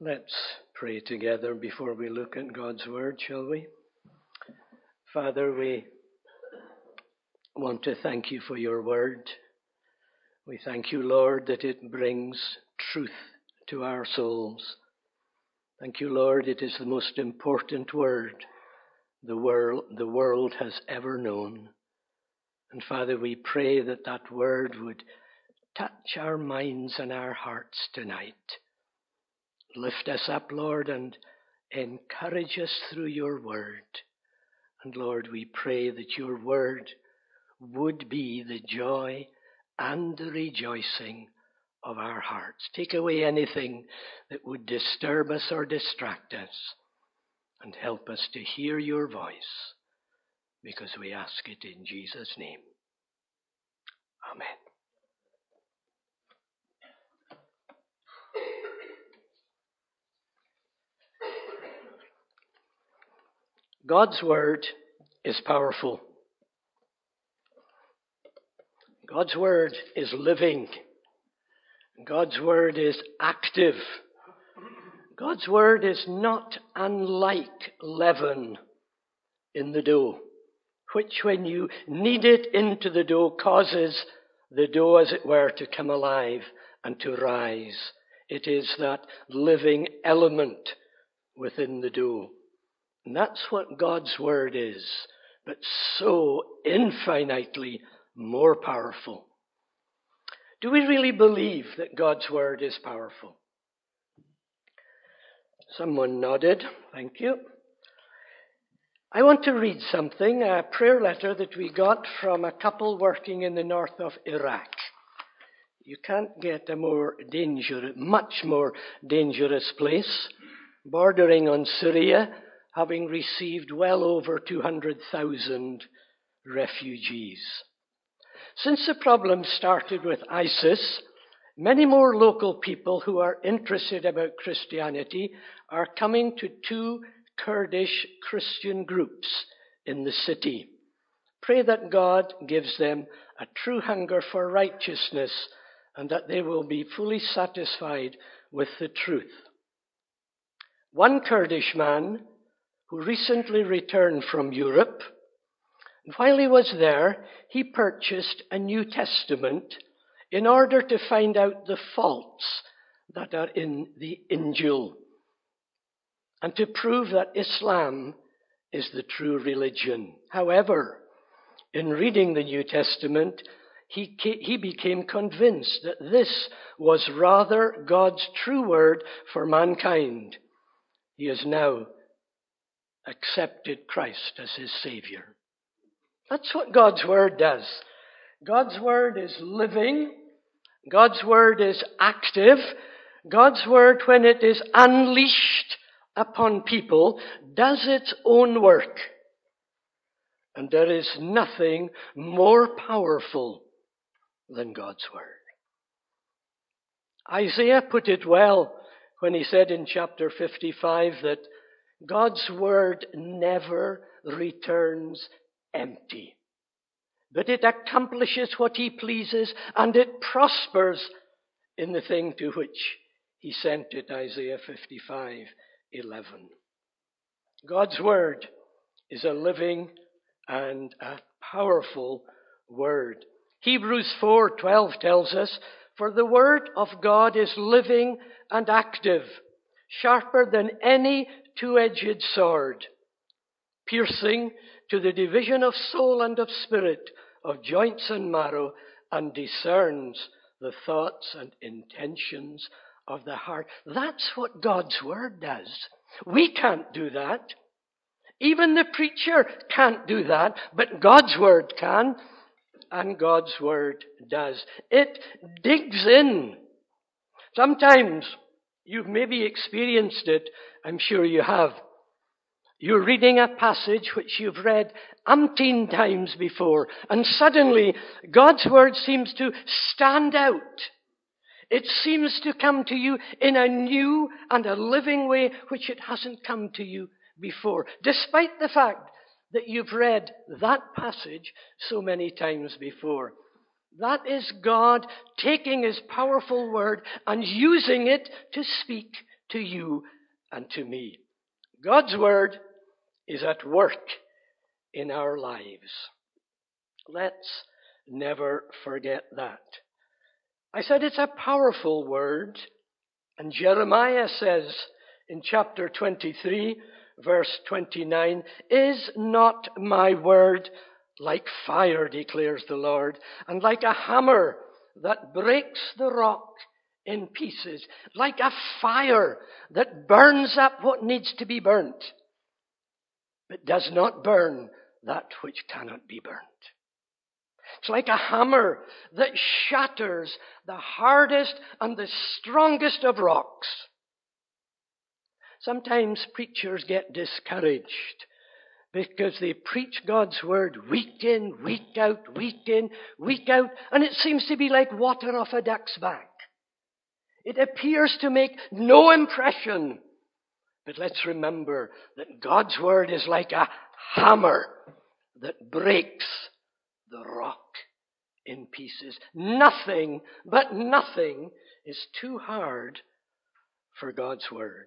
Let's pray together before we look at God's Word, shall we? Father, we want to thank you for your Word. We thank you, Lord, that it brings truth to our souls. Thank you, Lord, it is the most important Word the world has ever known. And Father, we pray that that Word would touch our minds and our hearts tonight. Lift us up, Lord, and encourage us through your word. And Lord, we pray that your word would be the joy and the rejoicing of our hearts. Take away anything that would disturb us or distract us, and help us to hear your voice, because we ask it in Jesus' name. Amen. God's word is powerful. God's word is living. God's word is active. God's word is not unlike leaven in the dough, which when you knead it into the dough causes the dough, as it were, to come alive and to rise. It is that living element within the dough. And that's what God's word is, but so infinitely more powerful. Do we really believe that God's word is powerful? Someone nodded. Thank you. I want to read something, a prayer letter that we got from a couple working in the north of Iraq. You can't get a much more dangerous place, bordering on Syria, having received well over 200,000 refugees. Since the problem started with ISIS, many more local people who are interested about Christianity are coming to two Kurdish Christian groups in the city. Pray that God gives them a true hunger for righteousness and that they will be fully satisfied with the truth. One Kurdish man who recently returned from Europe, and while he was there, he purchased a New Testament in order to find out the faults that are in the Injil, and to prove that Islam is the true religion. However, in reading the New Testament, he became convinced that this was rather God's true word for mankind. He has now accepted Christ as his Savior. That's what God's word does. God's word is living. God's word is active. God's word, when it is unleashed upon people, does its own work. And there is nothing more powerful than God's word. Isaiah put it well when he said in chapter 55 that God's word never returns empty, but it accomplishes what he pleases, and it prospers in the thing to which he sent it, Isaiah 55:11. God's word is a living and a powerful word. Hebrews 4:12 tells us, "For the word of God is living and active, sharper than any two-edged sword, piercing to the division of soul and of spirit, of joints and marrow, and discerns the thoughts and intentions of the heart." That's what God's word does. We can't do that. Even the preacher can't do that, but God's word can, and God's word does. It digs in. Sometimes you've maybe experienced it. I'm sure you have. You're reading a passage which you've read umpteen times before, and suddenly God's word seems to stand out. It seems to come to you in a new and a living way which it hasn't come to you before, despite the fact that you've read that passage so many times before. That is God taking his powerful word and using it to speak to you and to me. God's word is at work in our lives. Let's never forget that. I said it's a powerful word, and Jeremiah says in chapter 23, verse 29, "Is not my word like fire, declares the Lord, and like a hammer that breaks the rock in pieces, like a fire that burns up what needs to be burnt, but does not burn that which cannot be burnt." It's like a hammer that shatters the hardest and the strongest of rocks. Sometimes preachers get discouraged because they preach God's word week in, week out, week in, week out, and it seems to be like water off a duck's back. It appears to make no impression. But let's remember that God's word is like a hammer that breaks the rock in pieces. Nothing, but nothing, is too hard for God's word.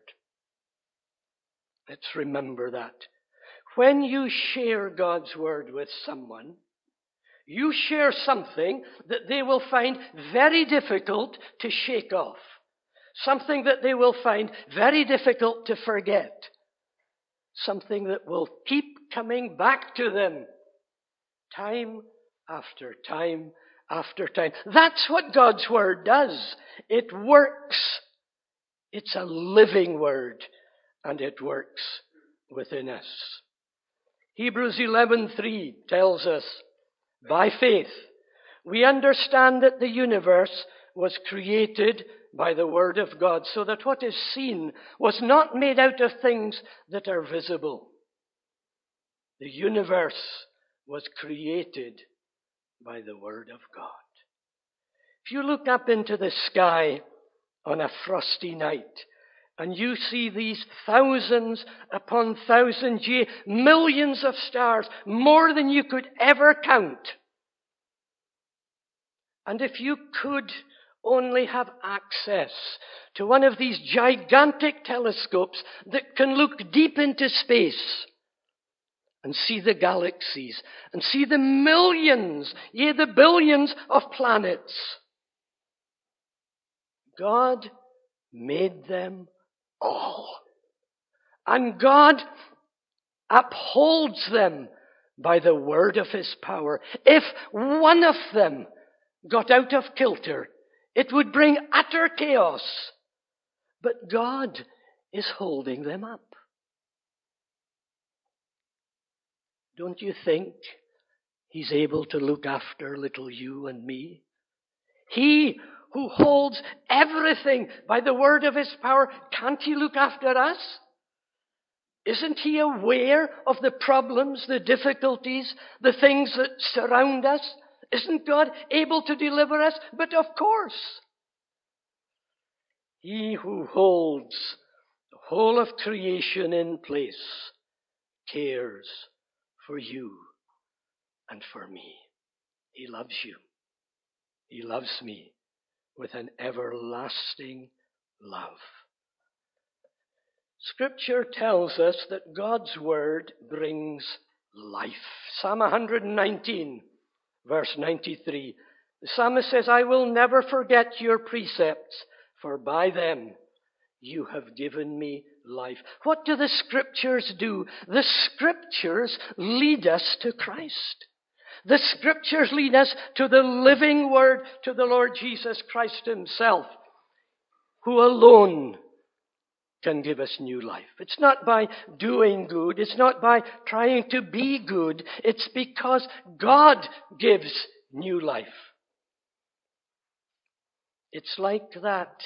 Let's remember that. When you share God's word with someone, you share something that they will find very difficult to shake off. Something that they will find very difficult to forget. Something that will keep coming back to them time after time after time. That's what God's word does. It works. It's a living word, and it works within us. Hebrews 11:3 tells us, by faith, we understand that the universe was created by the word of God, so that what is seen was not made out of things that are visible. The universe was created by the word of God. If you look up into the sky on a frosty night, and you see these thousands upon thousands, yea, millions of stars, more than you could ever count. And if you could only have access to one of these gigantic telescopes that can look deep into space and see the galaxies and see the millions, yea, the billions of planets, God made them all. And God upholds them by the word of his power. If one of them got out of kilter, it would bring utter chaos. But God is holding them up. Don't you think he's able to look after little you and me? He who holds everything by the word of his power, can't he look after us? Isn't he aware of the problems, the difficulties, the things that surround us? Isn't God able to deliver us? But of course, he who holds the whole of creation in place cares for you and for me. He loves you. He loves me with an everlasting love. Scripture tells us that God's word brings life. Psalm 119, verse 93. The psalmist says, "I will never forget your precepts, for by them you have given me life." What do the Scriptures do? The Scriptures lead us to Christ. The Scriptures lead us to the living Word, to the Lord Jesus Christ himself, who alone can give us new life. It's not by doing good. It's not by trying to be good. It's because God gives new life. It's like that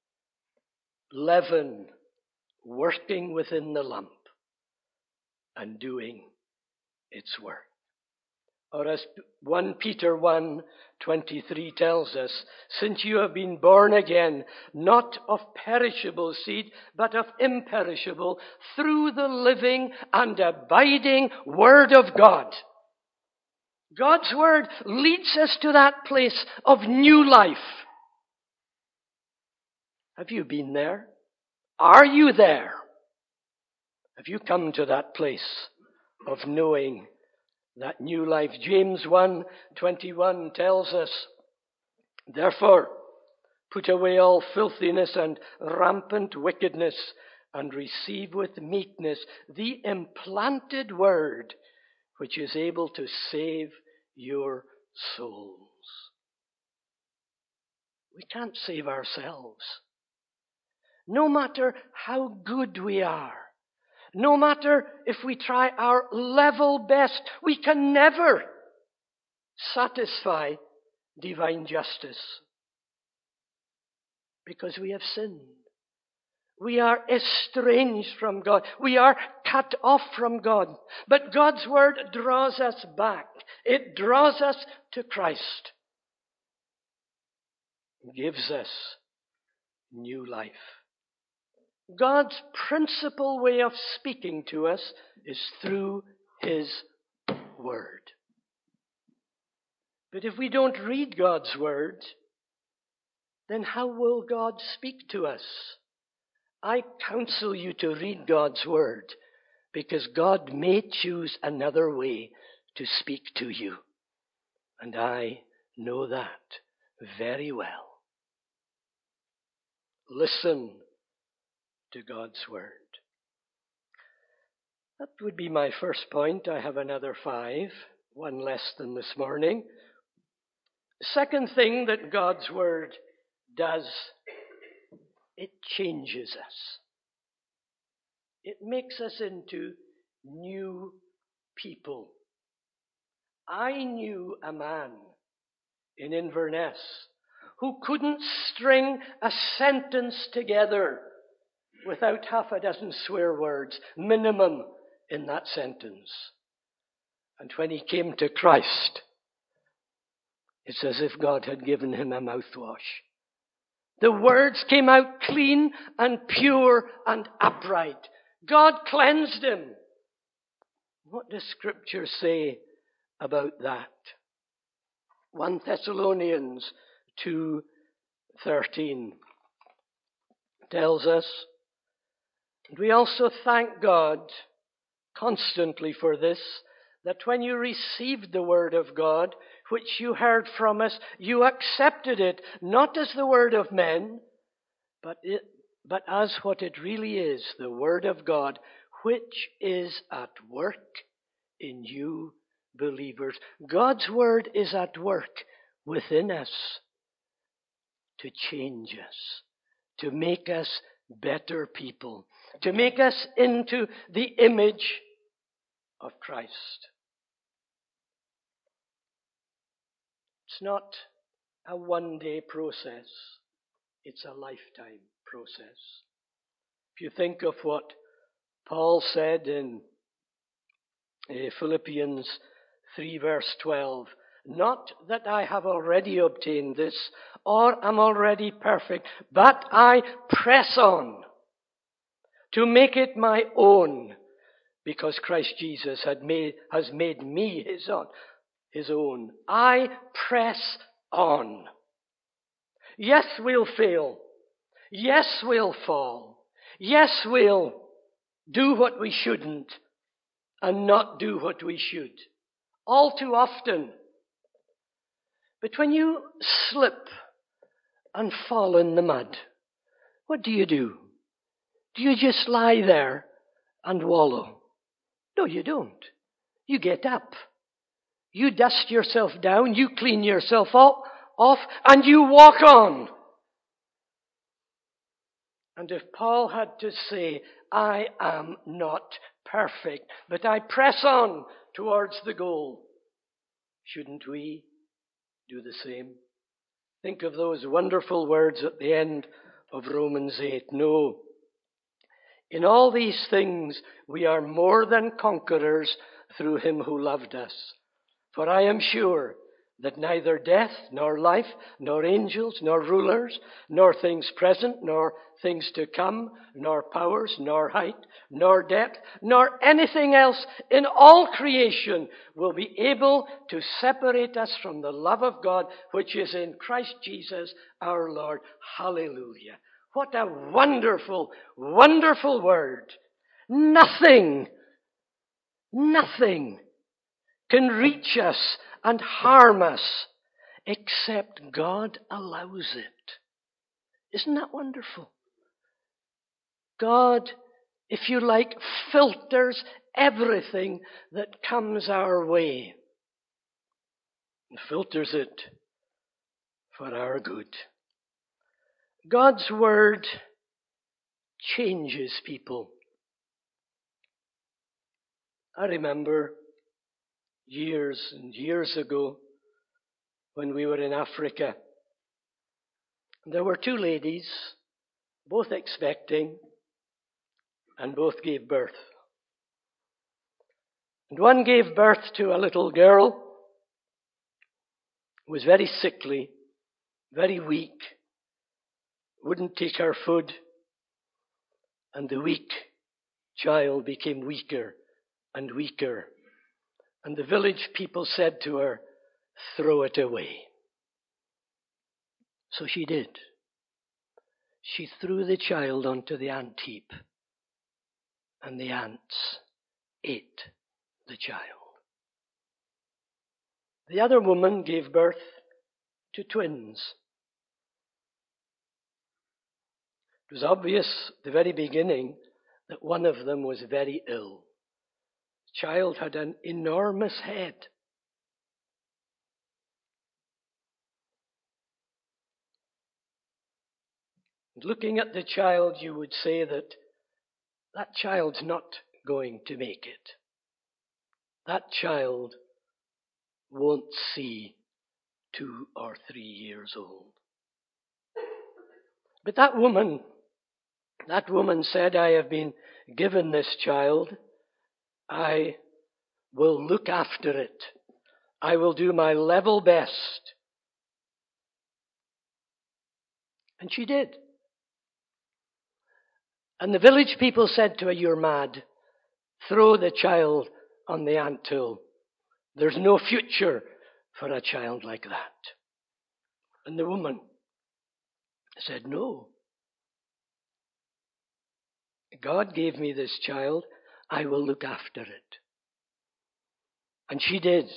leaven working within the lump and doing its work. Or as 1 Peter 1:23 tells us, "Since you have been born again, not of perishable seed, but of imperishable, through the living and abiding Word of God." God's Word leads us to that place of new life. Have you been there? Are you there? Have you come to that place of knowing that new life? James 1:21 tells us, therefore, put away all filthiness and rampant wickedness, and receive with meekness the implanted word, which is able to save your souls. We can't save ourselves. No matter how good we are, no matter if we try our level best, we can never satisfy divine justice because we have sinned. We are estranged from God. We are cut off from God. But God's word draws us back. It draws us to Christ. It gives us new life. God's principal way of speaking to us is through His word. But if we don't read God's word, then how will God speak to us? I counsel you to read God's word, because God may choose another way to speak to you. And I know that very well. Listen to God's word. That would be my first point. I have another 5, one less than this morning. Second thing that God's word does, it changes us. It makes us into new people. I knew a man in Inverness who couldn't string a sentence together without half a dozen swear words, minimum, in that sentence. And when he came to Christ, it's as if God had given him a mouthwash. The words came out clean and pure and upright. God cleansed him. What does Scripture say about that? 1 Thessalonians 2:13 tells us, and we also thank God constantly for this, that when you received the word of God, which you heard from us, you accepted it, not as the word of men, but as what it really is, the word of God, which is at work in you believers. God's word is at work within us to change us, to make us better people, to make us into the image of Christ. It's not a one-day process. It's a lifetime process. If you think of what Paul said in Philippians 3 verse 12, not that I have already obtained this or am already perfect, but I press on to make it my own, because Christ Jesus has made me his own. I press on. Yes, we'll fail. Yes, we'll fall. Yes, we'll do what we shouldn't and not do what we should. All too often. But when you slip and fall in the mud, what do? Do you just lie there and wallow? No, you don't. You get up. You dust yourself down, you clean yourself off, and you walk on. And if Paul had to say, I am not perfect, but I press on towards the goal, shouldn't we do the same? Think of those wonderful words at the end of Romans 8. No, in all these things we are more than conquerors through him who loved us. For I am sure that neither death, nor life, nor angels, nor rulers, nor things present, nor things to come, nor powers, nor height, nor depth, nor anything else in all creation will be able to separate us from the love of God which is in Christ Jesus our Lord. Hallelujah. What a wonderful, wonderful word. Nothing can reach us and harm us except God allows it. Isn't that wonderful? God, if you like, filters everything that comes our way and filters it for our good. God's word changes people. I remember years and years ago when we were in Africa. There were two ladies, both expecting, and both gave birth. And one gave birth to a little girl who was very sickly, very weak, wouldn't take her food, and the weak child became weaker and weaker. And the village people said to her, "Throw it away." So she did. She threw the child onto the ant heap, and the ants ate the child. The other woman gave birth to twins. It was obvious at the very beginning that one of them was very ill. The child had an enormous head. And looking at the child, you would say that that child's not going to make it. That child won't see 2 or 3 years old. But that woman said, "I have been given this child. I will look after it. I will do my level best." And she did. And the village people said to her, "You're mad. Throw the child on the anthill. There's no future for a child like that." And the woman said, "No. God gave me this child. I will look after it." And she did.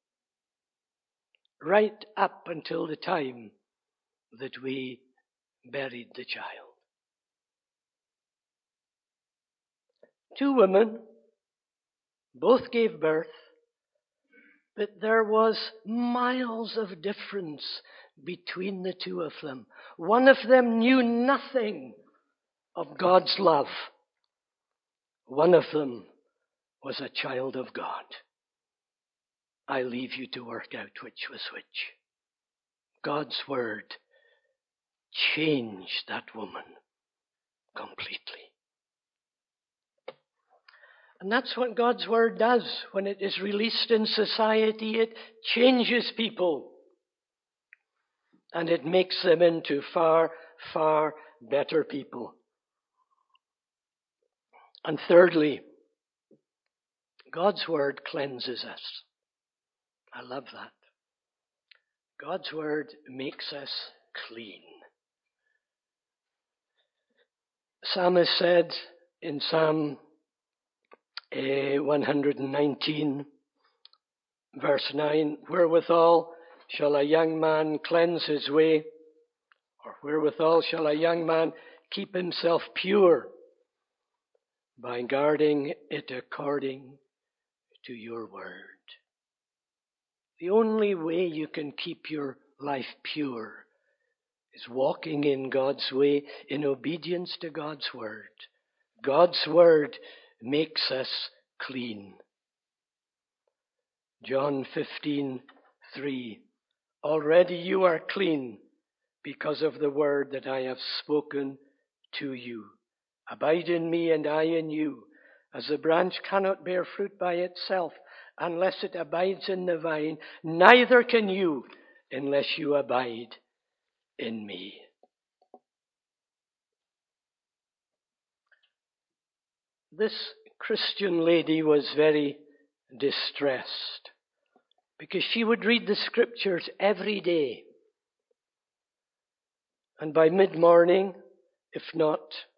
Right up until the time that we buried the child. 2 women, both gave birth, but there was miles of difference between the 2 of them. One of them knew nothing of God's love. One of them was a child of God. I leave you to work out which was which. God's word changed that woman completely. And that's what God's word does when it is released in society. It changes people. And it makes them into far, far better people. And thirdly, God's word cleanses us. I love that. God's word makes us clean. Psalmist said in Psalm 119, verse 9, "Wherewithal shall a young man cleanse his way, or wherewithal shall a young man keep himself pure? By guarding it according to your word." The only way you can keep your life pure is walking in God's way, in obedience to God's word. God's word makes us clean. John 15:3. "Already you are clean because of the word that I have spoken to you. Abide in me and I in you. As the branch cannot bear fruit by itself unless it abides in the vine, neither can you unless you abide in me." This Christian lady was very distressed because she would read the scriptures every day. And by mid-morning, if not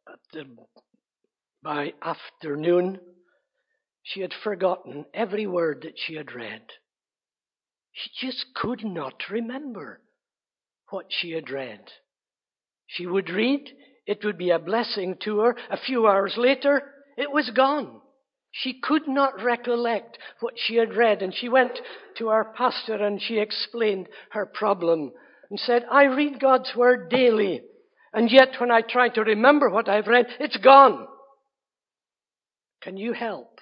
by afternoon, she had forgotten every word that she had read. She just could not remember what she had read. She would read, it would be a blessing to her. A few hours later, it was gone. She could not recollect what she had read, and she went to our pastor and she explained her problem and said, I read God's word daily, and yet when I try to remember what I've read, it's gone. Can you help?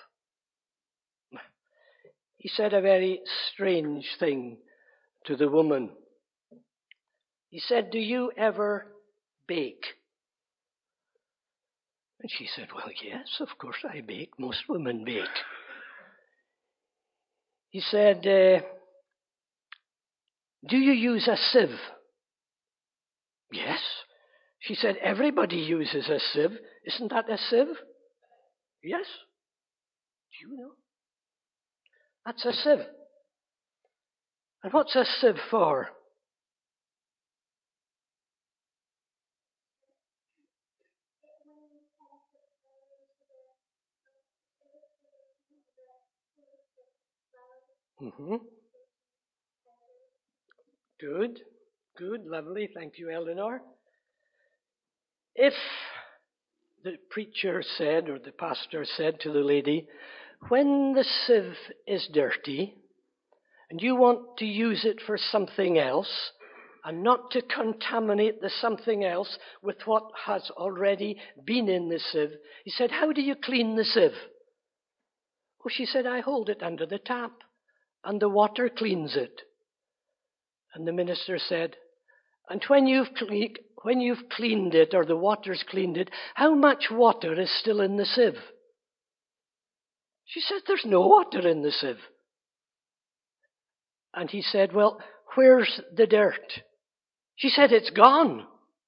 He said a very strange thing to the woman. He said, do you ever bake? And she said, well, yes, of course I bake. Most women bake. He said, do you use a sieve? Yes. She said, everybody uses a sieve. Isn't that a sieve? Yes. Do you know? That's a sieve. And what's a sieve for? Mm-hmm. Good, lovely. Thank you, Eleanor. If the preacher said, or the pastor said to the lady, when the sieve is dirty and you want to use it for something else and not to contaminate the something else with what has already been in the sieve, he said, how do you clean the sieve? Oh, she said, I hold it under the tap and the water cleans it. And the minister said, and when you've cleaned it, or the water's cleaned it, how much water is still in the sieve? She said, there's no water in the sieve. And he said, well, where's the dirt? She said, it's gone.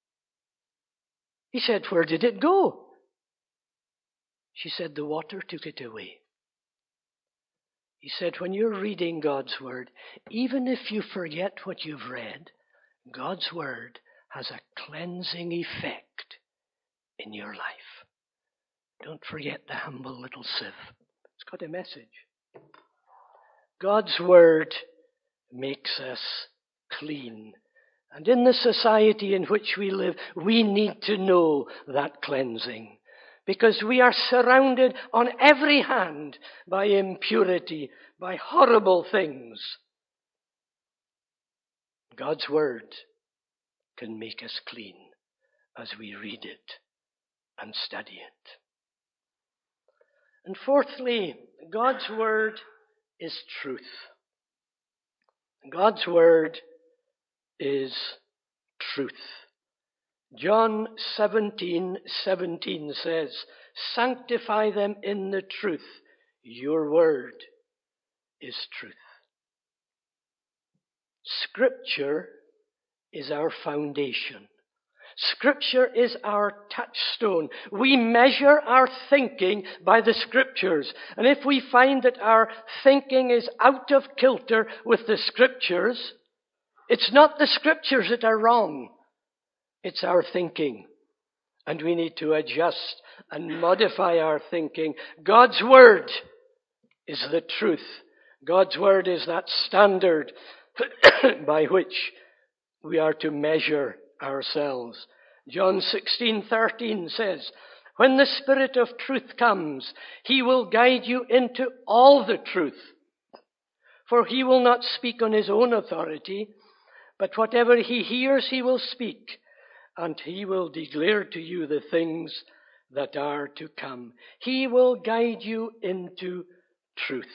He said, where did it go? She said, the water took it away. He said, when you're reading God's word, even if you forget what you've read, God's word has a cleansing effect in your life. Don't forget the humble little sieve. It's got a message. God's word makes us clean. And in the society in which we live, we need to know that cleansing. Because we are surrounded on every hand by impurity, by horrible things. God's word can make us clean as we read it and study it. And fourthly, God's word is truth. God's word is truth. John 17:17 says, sanctify them in the truth. Your word is truth. Scripture is our foundation. Scripture is our touchstone. We measure our thinking by the Scriptures. And if we find that our thinking is out of kilter with the Scriptures, it's not the Scriptures that are wrong. It's our thinking. And we need to adjust and modify our thinking. God's Word is the truth. God's Word is that standard by which we are to measure ourselves. John 16:13 says, when the Spirit of truth comes, He will guide you into all the truth. For He will not speak on His own authority, but whatever He hears, He will speak, and He will declare to you the things that are to come. He will guide you into truth.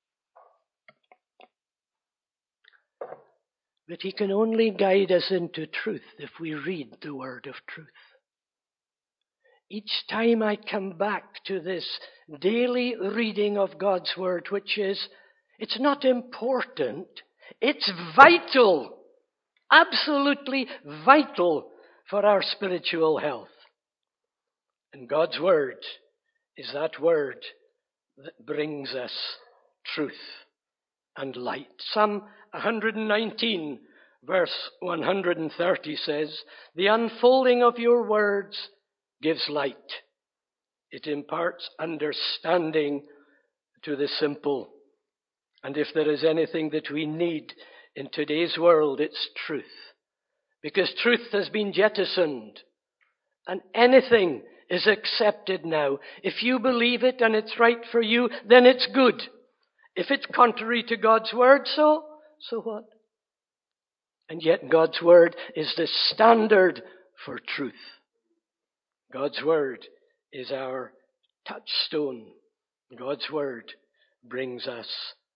But He can only guide us into truth if we read the word of truth. Each time I come back to this daily reading of God's word, which is, it's not important, it's vital, absolutely vital for our spiritual health. And God's word is that word that brings us truth and light. Psalm 119, verse 130 says, the unfolding of your words gives light. It imparts understanding to the simple. And if there is anything that we need in today's world, it's truth. Because truth has been jettisoned. And anything is accepted now. If you believe it and it's right for you, then it's good. If it's contrary to God's word, so what? And yet God's word is the standard for truth. God's word is our touchstone. God's word brings us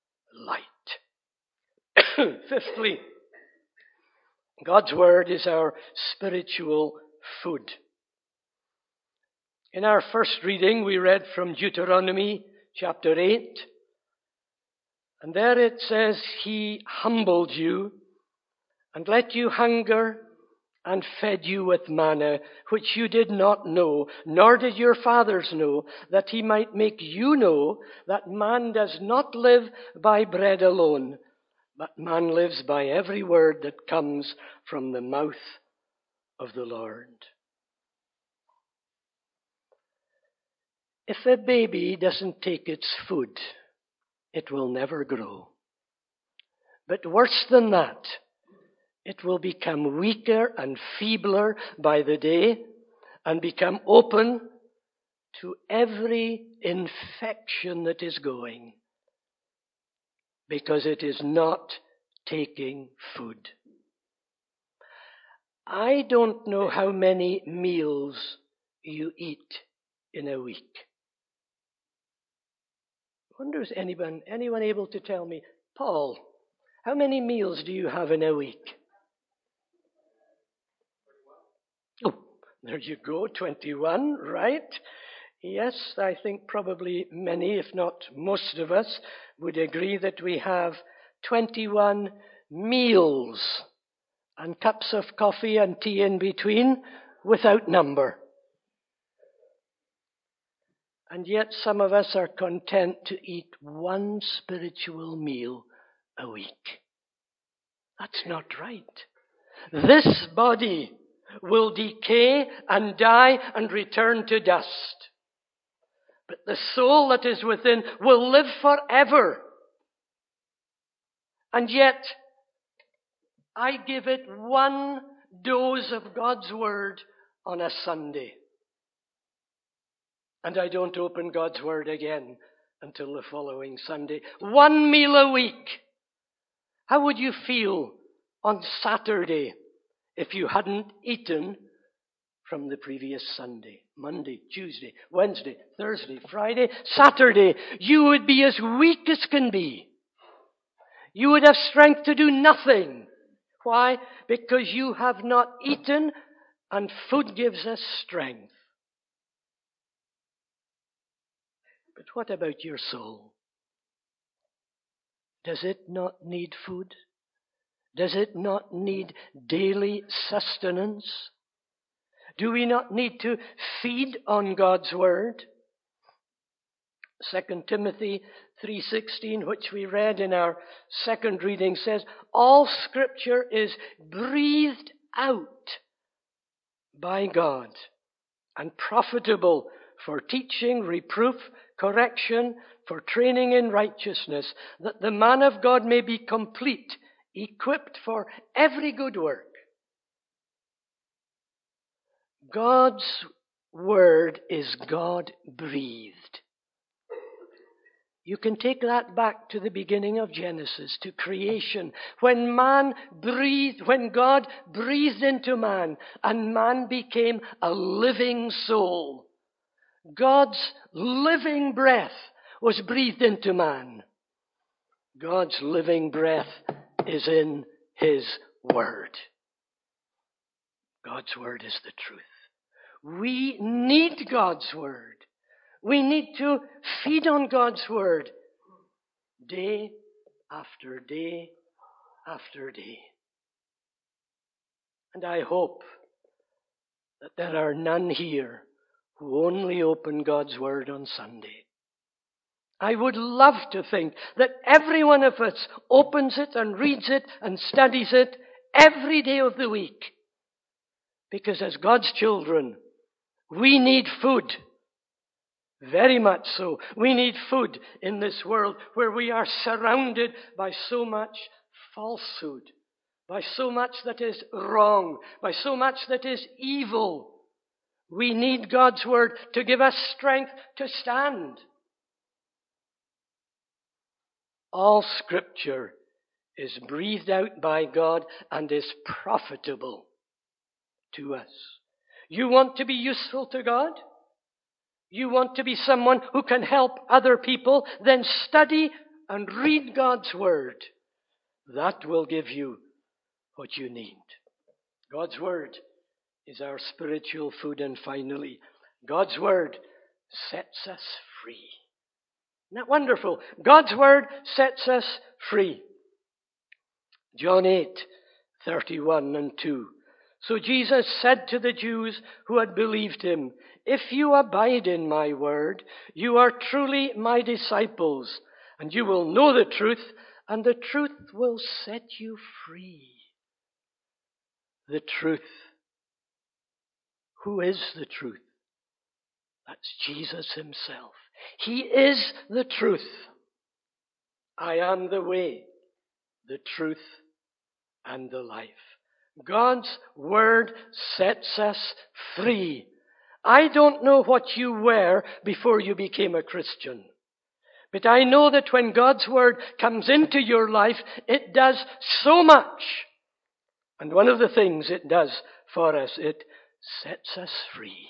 light. Fifthly, God's word is our spiritual food. In our first reading, we read from Deuteronomy chapter 8. And there it says, He humbled you and let you hunger and fed you with manna, which you did not know, nor did your fathers know, that He might make you know that man does not live by bread alone, but man lives by every word that comes from the mouth of the Lord. If a baby doesn't take its food, it will never grow. But worse than that, it will become weaker and feebler by the day and become open to every infection that is going because it is not taking food. I don't know how many meals you eat in a week. I wonder is anyone able to tell me, Paul, how many meals do you have in a week? Oh, there you go, 21, right? Yes, I think probably many, if not most of us, would agree that we have 21 meals and cups of coffee and tea in between without number. And yet some of us are content to eat one spiritual meal a week. That's not right. This body will decay and die and return to dust. But the soul that is within will live forever. And yet, I give it one dose of God's word on a Sunday. And I don't open God's word again until the following Sunday. One meal a week. How would you feel on Saturday if you hadn't eaten from the previous Sunday? Monday, Tuesday, Wednesday, Thursday, Friday, Saturday. You would be as weak as can be. You would have strength to do nothing. Why? Because you have not eaten, and food gives us strength. But what about your soul? Does it not need food? Does it not need daily sustenance? Do we not need to feed on God's word? 2 Timothy 3:16, which we read in our second reading, says, all scripture is breathed out by God and profitable for teaching, reproof, correction, for training in righteousness, that the man of God may be complete, equipped for every good work. God's word is God-breathed. You can take that back to the beginning of Genesis, to creation. When God breathed into man, and man became a living soul. God's living breath was breathed into man. God's living breath is in His word. God's word is the truth. We need God's word. We need to feed on God's word day after day after day. And I hope that there are none here who only open God's word on Sunday. I would love to think that every one of us opens it and reads it and studies it every day of the week. Because as God's children, We need food. Very much so. We need food in this world where we are surrounded by so much falsehood, by so much that is wrong, by so much that is evil. We need God's word to give us strength to stand. All Scripture is breathed out by God and is profitable to us. You want to be useful to God? You want to be someone who can help other people? Then study and read God's word. That will give you what you need. God's word is our spiritual food. And finally, God's word sets us free. Isn't that wonderful? God's word sets us free. John 8:31 and 2. So Jesus said to the Jews who had believed him, "If you abide in my word, you are truly my disciples, and you will know the truth, and the truth will set you free." The truth. Who is the truth? That's Jesus himself. He is the truth. I am the way, the truth, and the life. God's word sets us free. I don't know what you were before you became a Christian, but I know that when God's word comes into your life, it does so much. And one of the things it does for us, it sets us free.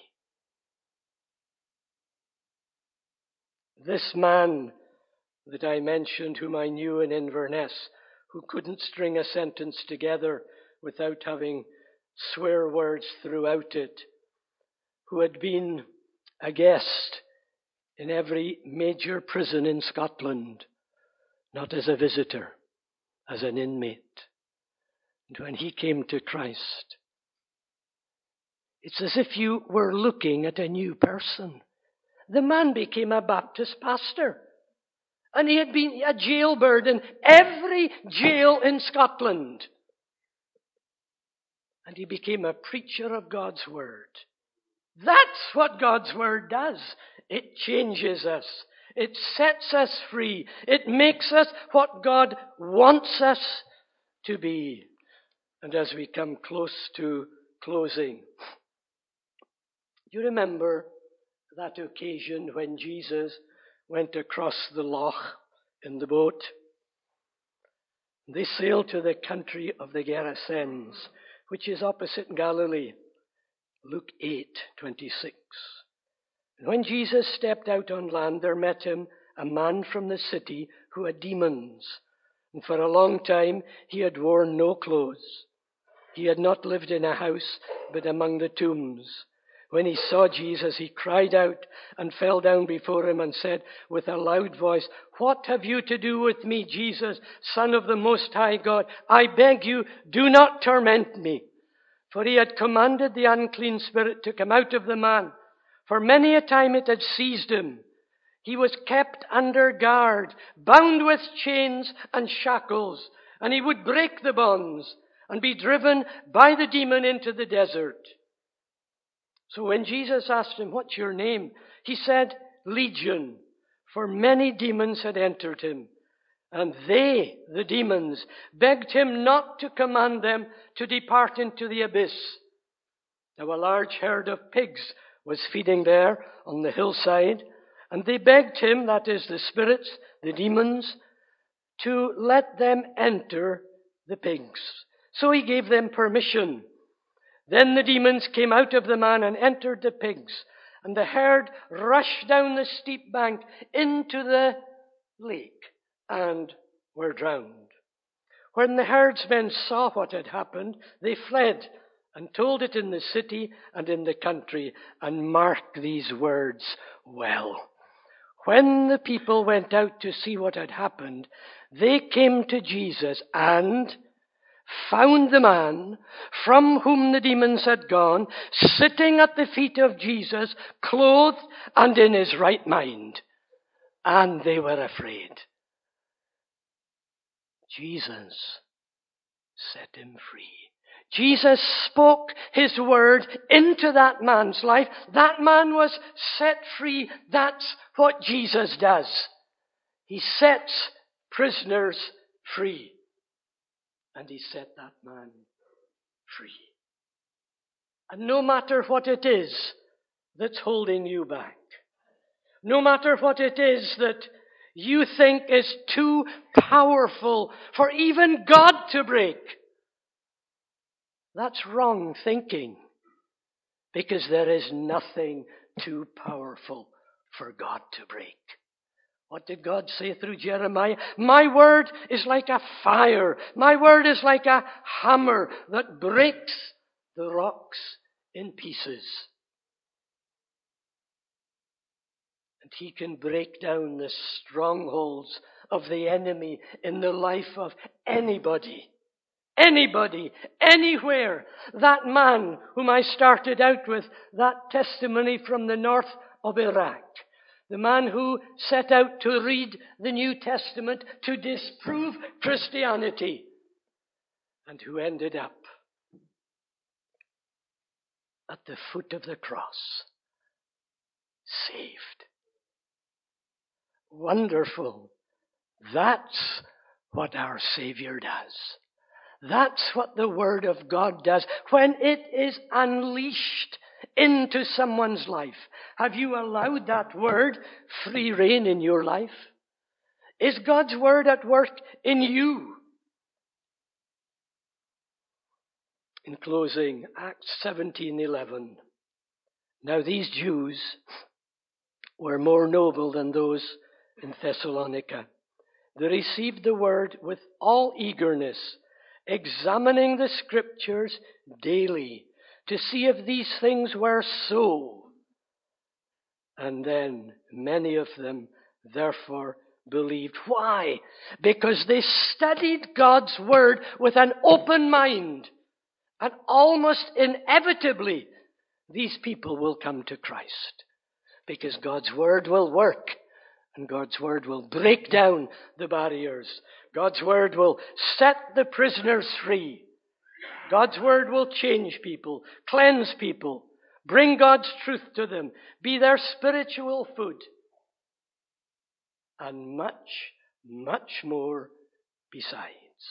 This man that I mentioned, whom I knew in Inverness, who couldn't string a sentence together without having swear words throughout it, who had been a guest in every major prison in Scotland, not as a visitor, as an inmate. And when he came to Christ, it's as if you were looking at a new person. The man became a Baptist pastor. And he had been a jailbird in every jail in Scotland. And he became a preacher of God's word. That's what God's word does. It changes us. It sets us free. It makes us what God wants us to be. And as we come close to closing, you remember that occasion when Jesus went across the loch in the boat? They sailed to the country of the Gerasenes, which is opposite Galilee. Luke 8:26. And when Jesus stepped out on land, there met him a man from the city who had demons. And for a long time he had worn no clothes. He had not lived in a house, but among the tombs. When he saw Jesus, he cried out and fell down before him and said with a loud voice, "What have you to do with me, Jesus, Son of the Most High God? I beg you, do not torment me." For he had commanded the unclean spirit to come out of the man. For many a time it had seized him. He was kept under guard, bound with chains and shackles, and he would break the bonds and be driven by the demon into the desert. So when Jesus asked him, "What's your name?" he said, "Legion," for many demons had entered him. And they, the demons, begged him not to command them to depart into the abyss. Now a large herd of pigs was feeding there on the hillside, and they begged him, that is the spirits, the demons, to let them enter the pigs. So he gave them permission. Then the demons came out of the man and entered the pigs, and the herd rushed down the steep bank into the lake and were drowned. When the herdsmen saw what had happened, they fled and told it in the city and in the country. And mark these words well. When the people went out to see what had happened, they came to Jesus and found the man from whom the demons had gone, sitting at the feet of Jesus, clothed and in his right mind. And they were afraid. Jesus set him free. Jesus spoke his word into that man's life. That man was set free. That's what Jesus does. He sets prisoners free. And he set that man free. And no matter what it is that's holding you back, no matter what it is that you think is too powerful for even God to break, that's wrong thinking, because there is nothing too powerful for God to break. What did God say through Jeremiah? My word is like a fire. My word is like a hammer that breaks the rocks in pieces. And he can break down the strongholds of the enemy in the life of anybody. Anybody, anywhere. That man whom I started out with, that testimony from the north of Iraq. The man who set out to read the New Testament to disprove Christianity. And who ended up at the foot of the cross. Saved. Wonderful. That's what our Savior does. That's what the Word of God does when it is unleashed into someone's life. Have you allowed that Word free rein in your life? Is God's Word at work in you? In closing, Acts 17:11. Now these Jews were more noble than those in Thessalonica. They received the Word with all eagerness, examining the Scriptures daily to see if these things were so. And then many of them therefore believed. Why? Because they studied God's Word with an open mind. And almost inevitably, these people will come to Christ. Because God's Word will work. And God's Word will break down the barriers. God's Word will set the prisoners free. God's Word will change people, cleanse people, bring God's truth to them, be their spiritual food. And much, much more besides.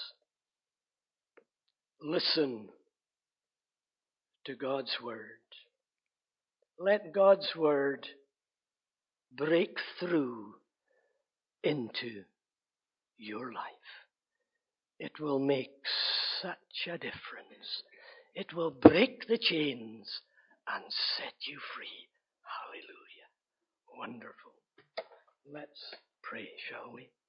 Listen to God's Word. Let God's Word break through into your life. It will make such a difference. It will break the chains and set you free. Hallelujah. Wonderful. Let's pray, shall we?